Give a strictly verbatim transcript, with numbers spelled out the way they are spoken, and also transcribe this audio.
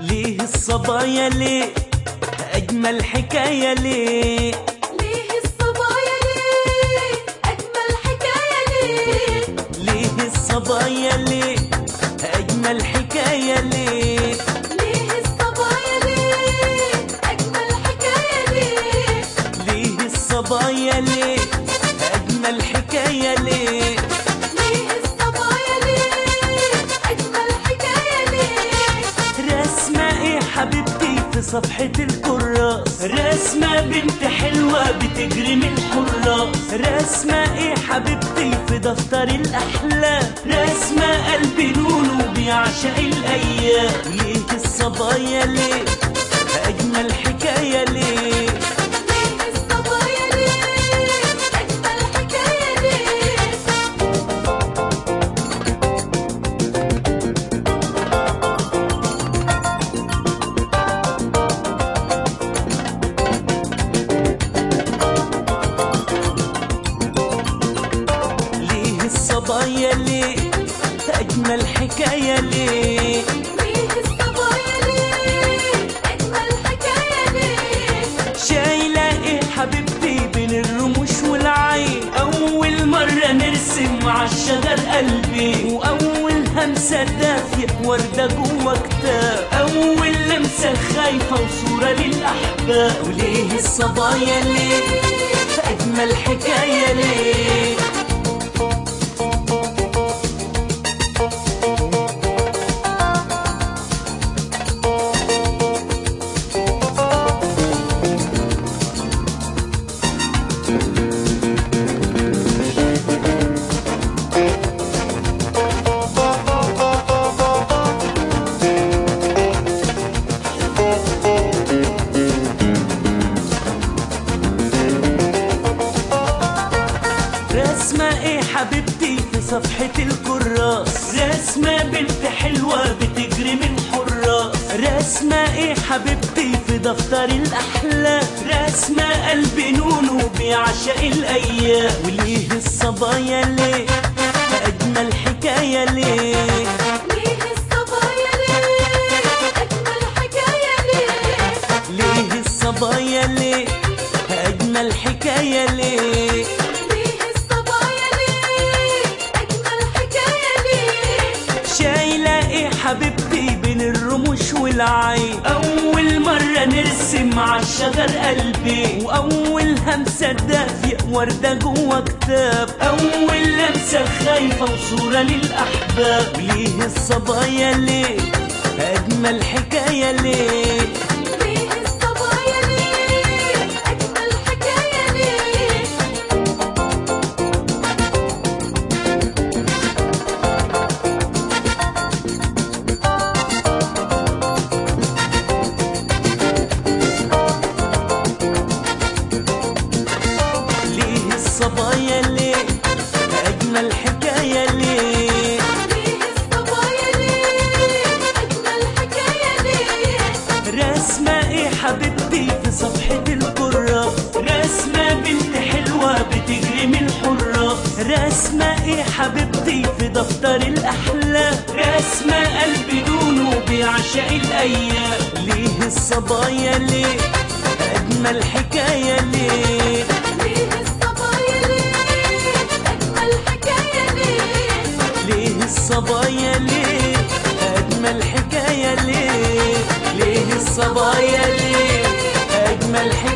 ليه الصبايا ليه أجمل حكاية ليه؟ ليه الصبايا ليه أجمل حكاية ليه؟ ليه الصبايا ليه أجمل حكاية ليه؟ ليه الصبايا ليه أجمل حكاية ليه؟ ليه الصبايا ليه أجمل حكاية ليه؟ ليه الصبايا ليه أجمل حكاية ليه؟ رسمة إيه حبيبتي في صفحة الكراس؟ رسمة بنت حلوة بتجري من الحراس. رسمة إيه حبيبتي في دفتر الأحلام؟ رسمة قلبي نونو بيعشق الأيام. ليه الصبايا ليه أجمل حكاية ليه؟ ليه الصبايا ليه أجمل حكاية ليه؟ ليه الصبايا ليه أجمل حكاية ليه؟ ليه الصبايا ليه أجمل حكاية ليه؟ شايلة إيه حبيبتي بين الرموش والعين؟ أول مرة نرسم عالشجر قلبي، وأول همسة دافية وردة جوا كتاب، أول لمسة خايفة وصورة للأحباب. وليه الصبايا ليه أجمل حكاية ليه؟ رسمة ايه حبيبتي في صفحة الكراس؟ رسمة بنت حلوة بتجري من حراس. رسمة ايه حبيبتي في دفتر الأحلام؟ رسمة قلبي نونو بيعشق الأيام. وليه الصبايا ليه أجمل حكاية ليه؟ ليه الصبايا ليه أجمل حكاية ليه؟ ليه الصبايا ليه أجمل حكاية ليه؟ ليه الصبايا ليه أجمل حكاية ليه؟ شايلة ايه حبيبتي بين الرموش والعين؟ أول مرة نرسم عالشجر قلبي، وأول همسة دافية وردة جوا كتاب، أول لمسة خايفة وصورة للأحباب. ليه الصبايا ليه أجمل حكاية ليه؟ ليه الصبايا ليه أجمل حكاية ليه؟ ليه الصبايا ليه أجمل حكاية ليه؟ ليه الصبايا ليه أجمل حكاية ليه؟ رسمة ايه حبيبتي في صفحة الكراس؟ رسمة بنت حلوة بتجري من الحراس. رسمة ايه حبيبتي في دفتر الأحلام؟ رسمة قلبي نونو بيعشق الأيام. ليه الصبايا ليه أجمل حكاية ليه؟ ليه الصبايا ليه أجمل حكاية ليه؟ ليه الصبايا ليه أجمل حكاية ليه؟ ليه الصبايا ليه أجمل حكاية